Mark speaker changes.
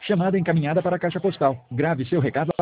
Speaker 1: Chamada encaminhada para a caixa postal. Grave seu recado